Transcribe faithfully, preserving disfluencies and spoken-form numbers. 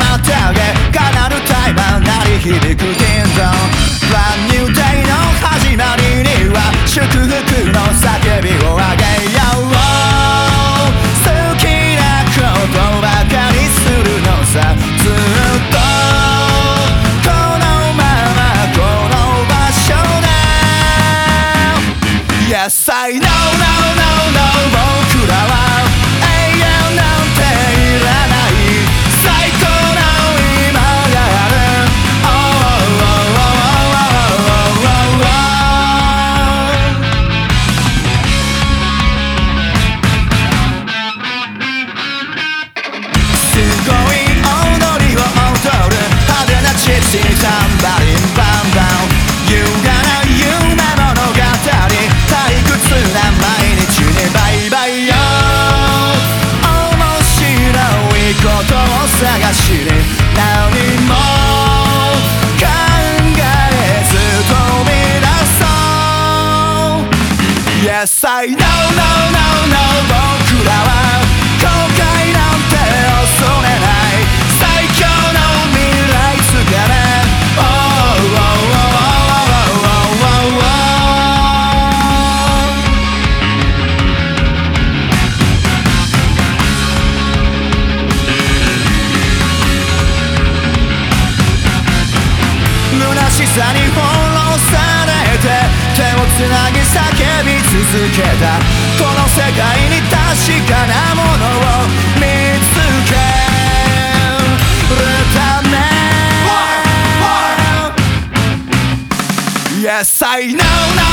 手上げかなるタイマー鳴り響くディンドン Brand new day の始まりには祝福の叫びを上げよう好きなことばかりするのさずっとこのままこの場所で Yes I know no no no 僕らは永遠なんていらない最高の今がある Oh oh oh oh oh oh すごい踊りを踊る派手なチッチにタンバリンバンバン優雅な夢物語退屈な毎日にバイバイよ面白いことを探しに何も考えず飛び出そう Yes I know no no no 僕らは後悔なんて恐れない最強の未来つかめ Oh oh oh oh oh oh 虚しさに翻弄されて手をつなぎ叫び続けたこの世界に確かなものを見つけるため Yes I know no